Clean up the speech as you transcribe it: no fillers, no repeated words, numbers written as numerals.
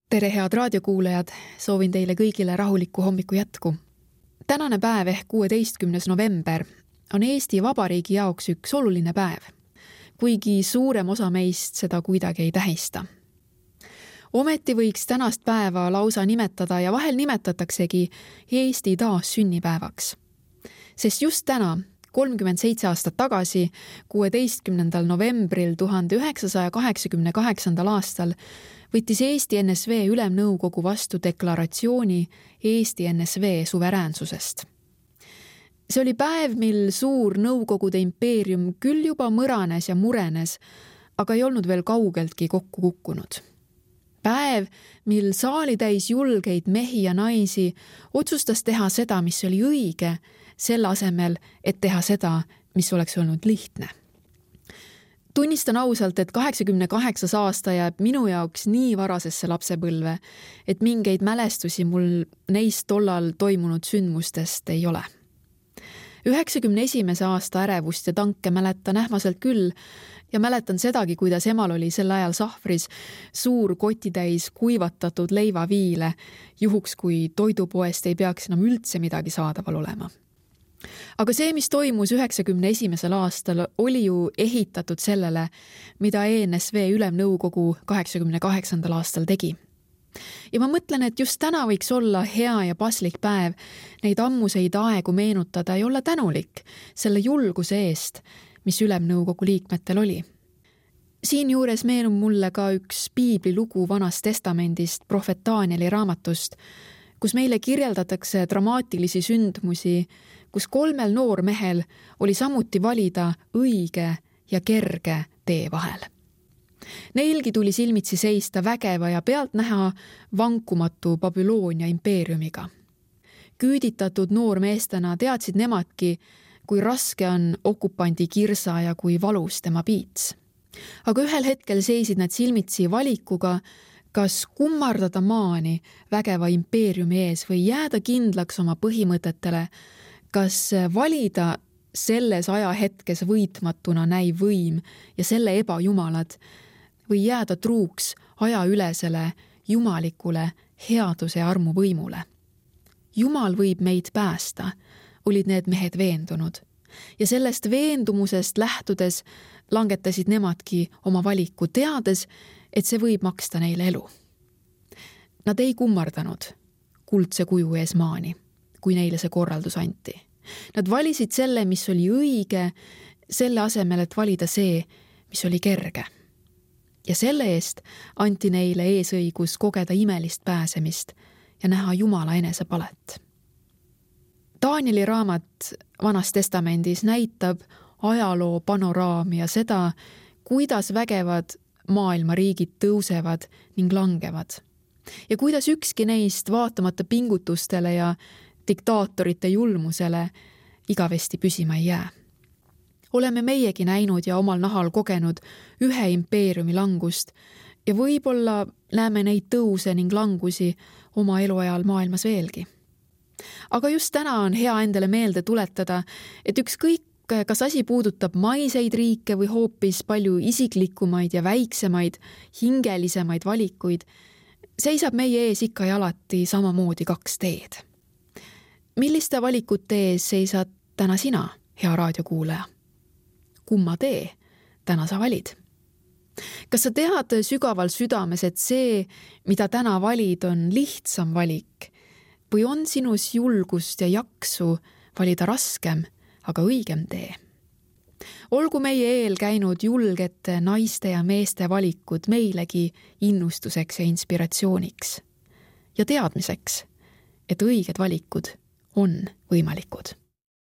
Tere, head raadiokuulajad, soovin teile kõigile rahulikku hommiku jätku. Tänane päev ehk 16. november on Eesti Vabariigi jaoks üks oluline päev, kuigi suurem osa meist seda kuidagi ei tähista. Ometi võiks tänast päeva lausa nimetada ja vahel nimetataksegi Eesti taassünnipäevaks. Sest just täna, 37 aastat tagasi, 16. novembril 1988. aastal võttis Eesti NSV Ülemnõukogu vastu deklaratsiooni Eesti NSV suveräänsusest. See oli päev, mil suur Nõukogude impeerium küll juba mõranes ja murenes, aga ei olnud veel kaugeltki kokku kukkunud. Päev, mil saalitäis julgeid mehi ja naisi otsustas teha seda, mis oli õige, selle asemel, et teha seda, mis oleks olnud lihtne. Tunnistan ausalt, et 88. aasta jääb minu jaoks nii varasesse lapsepõlve, et mingeid mälestusi mul neist tollal toimunud sündmustest ei ole. 91. aasta ärevust ja tanke mäletan ähmaselt küll ja mäletan sedagi, kuidas emal oli sel ajal sahvris suur kotitäis kuivatatud leivaviile, juhuks kui toidupoest ei peaks enam üldse midagi saadaval olema. Aga see, mis toimus 91. aastal, oli ju ehitatud sellele, mida ENSV Ülemnõukogu 88. aastal tegi. Ja ma mõtlen, et just täna võiks olla hea ja paslik päev neid ammuseid aegu meenutada ja olla tänulik selle julguse eest, mis Ülemnõukogu liikmetel oli. Siinjuures meenub mulle ka üks piiblilugu Vanast Testamendist, prohvet Danieli raamatust, kus meile kirjeldatakse dramaatilisi sündmusi, kus 3 noormehel oli samuti valida õige ja kerge tee vahel. Neilgi tuli silmitsi seista vägeva ja pealtnäha vankumatu Babyloonia impeeriumiga. Küüditatud noormeestena teadsid nemadki, kui raske on okupandi kirsa ja kui valus tema piits. Aga ühel hetkel seisid nad silmitsi valikuga, kas kummardada maani vägeva impeeriumi ees või jääda kindlaks oma põhimõtetele, kas valida selles ajahetkes võitmatuna näiv võim ja selle ebajumalad või jääda truuks ajaülesele jumalikule headuse ja armu võimule. Jumal võib meid päästa, olid need mehed veendunud. Ja sellest veendumusest lähtudes langetasid nemadki oma valiku, teades, et see võib maksta neile elu. Nad ei kummardanud kuldse kuju ees maani, kui neile see korraldus anti. Nad valisid selle, mis oli õige, selle asemel, et valida see, mis oli kerge. Ja selle eest anti neile eesõigus kogeda imelist pääsemist ja näha Jumala enese palet. Danieli raamat Vanas Testamendis näitab ajaloo panoraami ja seda, kuidas vägevad maailma riigid tõusevad ning langevad. Ja kuidas ükski neist vaatamata pingutustele ja diktaatorite julmusele igavesti püsima ei jää. Oleme meiegi näinud ja omal nahal kogenud ühe impeeriumi langust ja võib-olla näeme neid tõuse ning langusi oma eluajal maailmas veelgi. Aga just täna on hea endale meelde tuletada, et ükskõik, kas asi puudutab maiseid riike või hoopis palju isiklikumaid ja väiksemaid, hingelisemaid valikuid, seisab meie ees ikka ja alati samamoodi 2 teed. Milliste valikute ees seisad täna sina, hea raadiokuulaja? Kumma tee täna sa valid? Kas sa tead sügaval südames, et see, mida täna valid, on lihtsam valik või on sinus julgust ja jaksu valida raskem, aga õigem tee? Olgu meie eel käinud julgete naiste ja meeste valikud meilegi innustuseks ja inspiratsiooniks ja teadmiseks, et õiged valikud on võimalikud.